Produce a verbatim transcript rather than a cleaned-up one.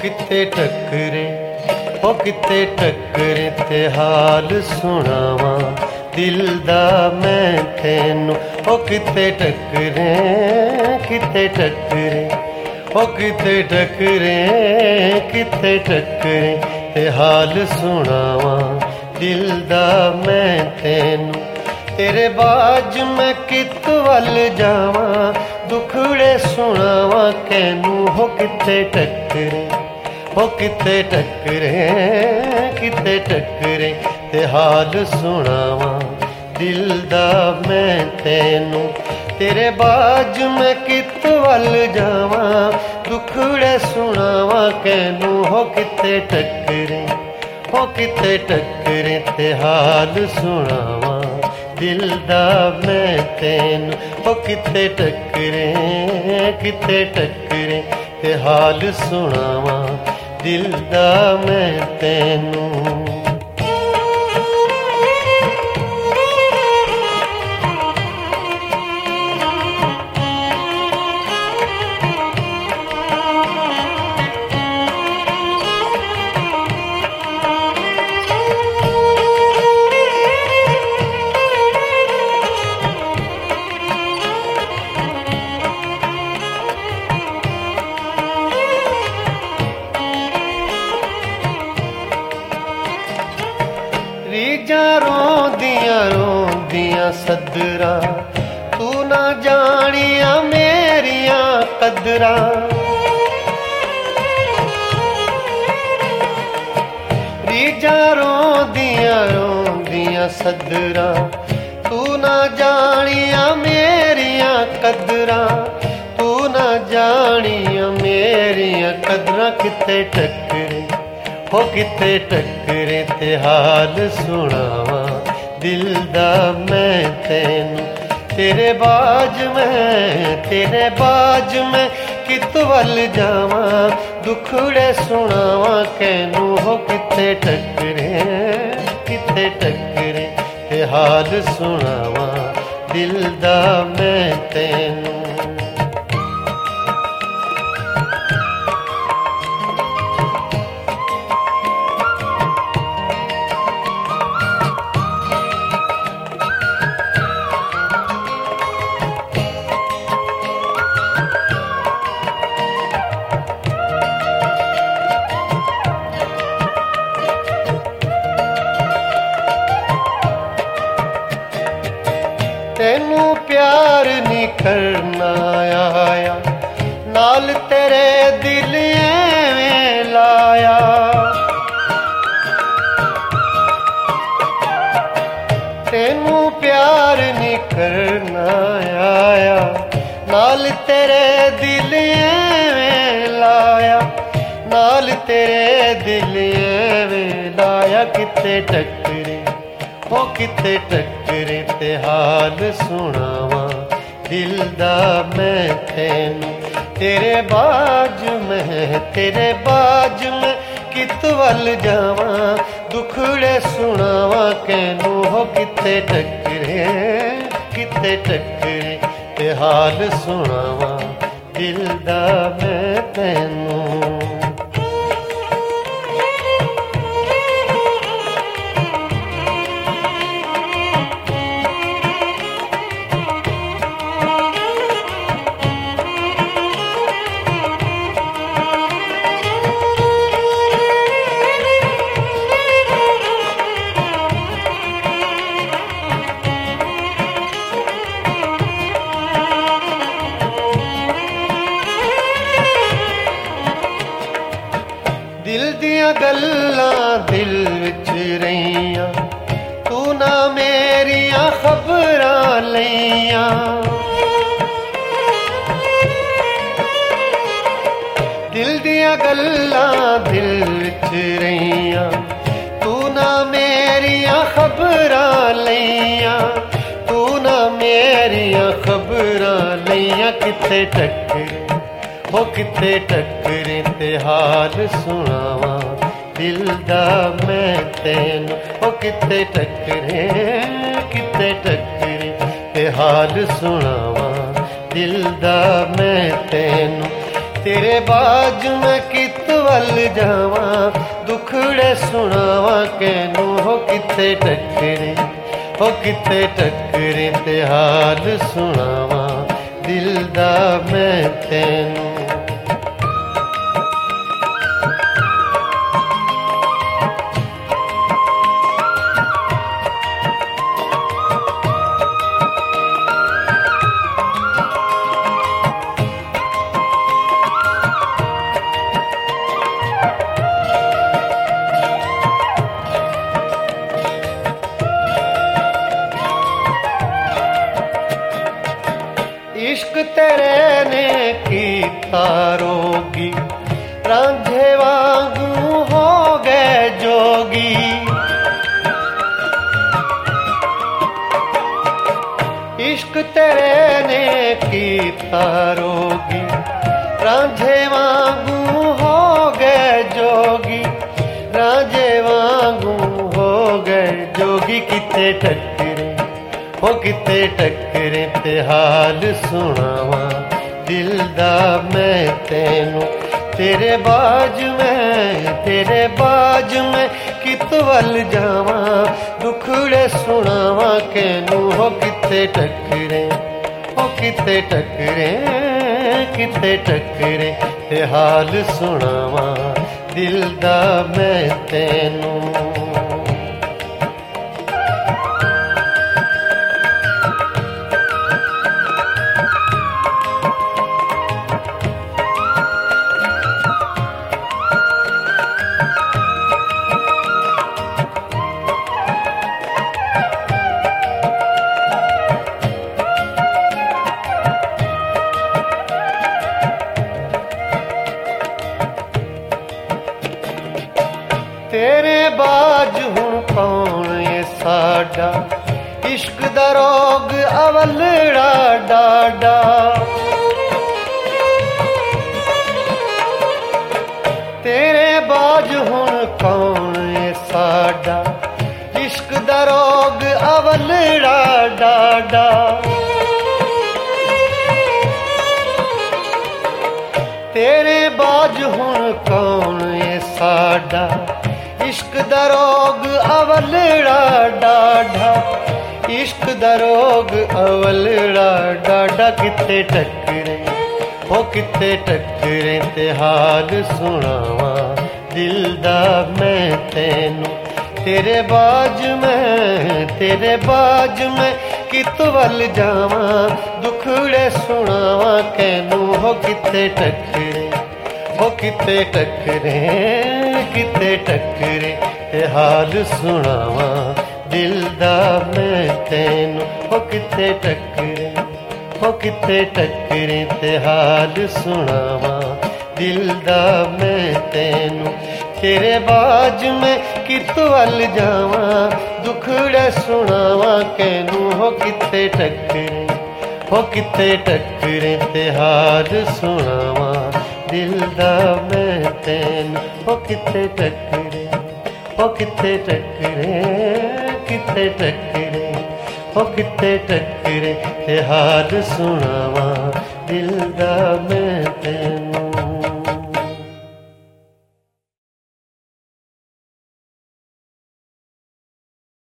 किते टकरे ओ किते टकरे ते हाल सुनावा दिल दा मैं तैनू। ओ किते टकरे किते टकरे ओ किते टकरे किते टकरे ते हाल सुनावा दिल दा मैं तैनू। तेरे बाज मैं कित वल जावा दुखड़े सुनावा कैनू। हो किते टकरे हो किते टकरे किते टकरे ते हाल सुनावा दिल दा मैं तैनू। तेरे बाज मैं कित वल जावा दुखड़े सुनावा कैनू। हो किते टकरे हो किते टकरे ते हाल सुनावा दिल दा मैं तैनू। हो किते टकरे किते टकरे ते हाल सुनावा दिल दा मैं तैनू। रीजा रोंदियां रोंदियां सदरा तू ना जानिया मेरिया कदरा। रीजा रोंदियां रोंदियां सदरा तू ना जानिया मेरिया कदरा। तू ना जानिया मेरिया कदरा किते टकरे हो किते टकरे ते हाल सुनावा दिल दा मैं तैनू। तेरे बाज में तेरे बाज में कित वल जावा दुखड़े सुनावा कैनू। हो किते टकरे किते टकरे ते हाल सुनावा दिल दा मैं तैनू। तेनू प्यार नहीं करना आया नाल तेरे दिल एवें लाया। तेनू प्यार नहीं करना आया नाल तेरे दिल एवें लाया। नाल तेरे दिल एवें लाया किते टकरे हो किते टकरे ते हाल सुनावा दिल दा मैं तैनू। तेरे बाज में तेरे बाज में कित वल जावा दुखड़े सुनावा कैनू। हो किते टकरे किते टकरे ते हाल सुनावा दिल दा मैं तैनू। दिल दियां गल्लां दिल विच रहियां तू ना मेरियां खबरां लईयां। दिल दियां गल्लां दिल विच रहियां तू ना मेरियां खबरां लईयां। तू ना मेरियां खबरां लईयां किते टकरे हो किते टकरे ते हाल सुनावा दिल दा मैं तैनू। हो किते टकरे किते टकरे ते हाल सुनावा दिल दा मैं तैनू। तेरे बाज में कित वल जावां दुखड़े सुनावां कैनू हो किते टकरे हो किते टकरे ते हाल सुनावां दिल दा मैं तैनू। इश्क तेरे ने कीता रोगी रांझे वांगू हो गए जोगी। इश्क तेरे ने कीता रोगी रांझे वांगू हो गए जोगी। रांझे वांगू हो गए जोगी किते टकरे हो किते टकरे ते हाल सुनावां दिल दा मैं तैनू। तेरे बाज में तेरे बाज में कित वल जावां दुखड़े सुनावां कैनू हो किते टकरे हो किते टकरे किते टकरे ते हाल सुनावां दिल दा मैं तैनू। तेरे बाज हुण कौन ये साडा इश्क दा रोग अवलड़ा डाडा। तेरे बाज हुण कौन ये साडा इश्क दा रोग अवलड़ा डाडा। तेरे बाज हुण कौन ये साडा इश्क दा रोग अवलड़ा डाढा। इश्क दा रोग अवलड़ा डाढा किते टकरे हो किते टकरे ते हाल सुनावां दिल दा मैं तैनू। तेरे बाज में तेरे बाज में कित वल जावां दुखड़े सुनावां कैनू हो किते टकरे हो किते टकरे किते टकरे ते हाल सुनावां दिल दा मैं तैनू। हो किते टकरे हो किते टकरे ते हाल सुनावां दिल दा मैं तैनू। तेरे बाज में कित वल जावां दुखड़े सुनावां कैनू हो किते टकरे हो किते टकरे ते हाल सुनावां दिल दा मैं तैनू। हो किते टकरे हो किते टकरे किते टकरे हो किते टकरे ते हाल सुनावां दिल दा मैं तैनू।